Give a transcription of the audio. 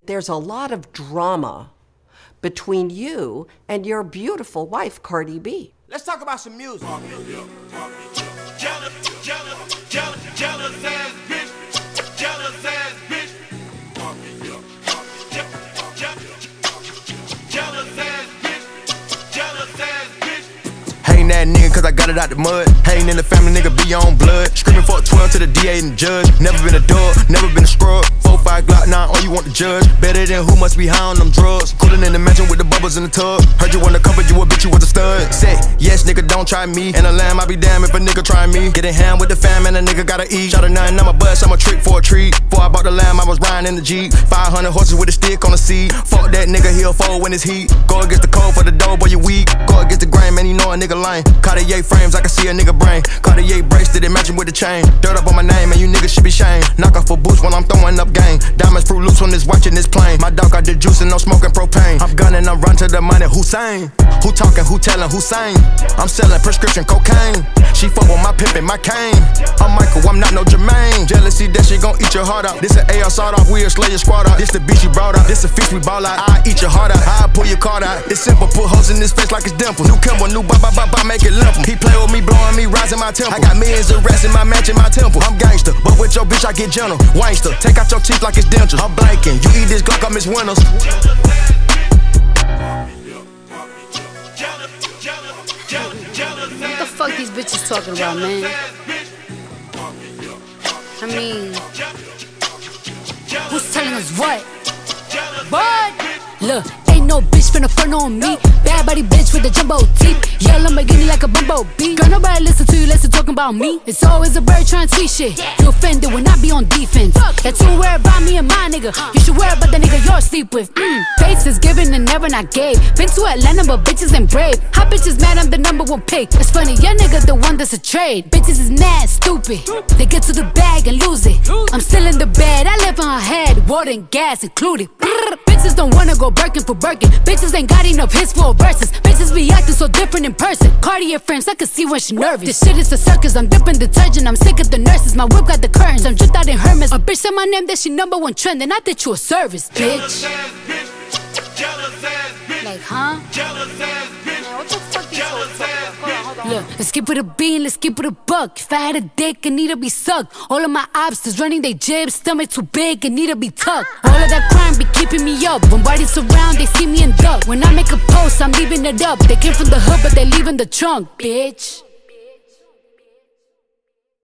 there's a lot of drama between you and your beautiful wife, Cardi B. Let's talk about some music. Jealous ass bitch. Jealous ass bitch. Jealous ass bitch. Jealous ass bitch. Hating that nigga cause I got it out the mud. Hating in the family, nigga be on blood. Screaming for a 12 to the DA and the judge. Never been a dog, never been a scrub. 4-5 Glock 9, all you want to judge. Better than who must be high on them drugs. Coolin' in the mansion with the bubbles in the tub. Heard you wanna cover, you a bitch, you was a stud. Say, yes nigga, don't try me. And a lamb, I be damn if a nigga try me. Getting hand with the fam and a nigga gotta eat. Shot a 9, I'm a bust, I'm a trick for a treat. Before I bought the lamb, I was riding in the Jeep. 500 horses with a stick on the seat. Fuck that nigga, he'll fold when it's heat. Go against the cold for the dough, boy, you weak. Go against the grain, man, you know a nigga lame. Cartier frames, I can see a nigga brain. Cartier bracelet, it matching with the chain. Dirt up on my name, and you niggas should be shamed. Knock off for boots when I'm throwing up game. Diamonds fruit loops when it's watching this plane. My dog got the juice and no smoking propane. I'm gunning, I'm run to the money, Hussein. Who talking, who telling, who saying? I'm selling prescription cocaine. She fuck with my pimpin', my cane. I'm Michael, I'm not no Jermaine. Jealousy, that shit gon' eat your heart out. This an AR sawed off, we'll slay your squad out. This the bitch you brought out, this a fish we ball out. I eat your heart out, I pull your card out. It's simple, put hoes in this face like it's dimple. New Kimber, new ba, make it limp. He play with me, blowing me, rising my temple. I got millions of rats in my match in my temple. I'm gangster, but with your bitch I get gentle. Wangster, take out your teeth like it's dentures. I'm blanking, you eat this Glock, I miss Winners. What the fuck these bitches talking about, man? I mean, who's telling us what? What? Look, ain't no bitch finna front on me. Bad body bitch with the jumbo teeth. Yell Lamborghini like a bumblebee. Girl, nobody listen to you, listen talking about me. It's always a bird trying to see shit. You offended when I be on defense. That you worry about me and my nigga. You should worry about the nigga you're asleep with. Faces given and never not gave. Been to Atlanta but bitches ain't brave. Hot bitches mad I'm the #1 pick. It's funny, your nigga the one that's a trade. Bitches is mad, stupid. They get to the bag and lose it. I'm still in the bed, I live on her head. Water and gas included. Bitches don't wanna go Birkin for Birkin. Bitches ain't got enough hits for verses. Bitches be acting so different in person. Cartier frames, I can see when she nervous. This shit is a circus, I'm dipping detergent. I'm sick of the nurses, my whip got the curtains. I'm dripped out in Hermes. A bitch said my name, that she #1 trend. And I did you a service, bitch. Like, huh? Man, what the fuck these hoes talking about? Look, let's keep it a bean, let's keep it a buck. If I had a dick, it need to be sucked. All of my obstacles running they jibs, stomach too big, it need to be tucked. All of that crime be keeping me up. When bodies surround, they see me and duck. When I make a post, I'm leaving it up. They came from the hood, but they leaving the trunk, bitch.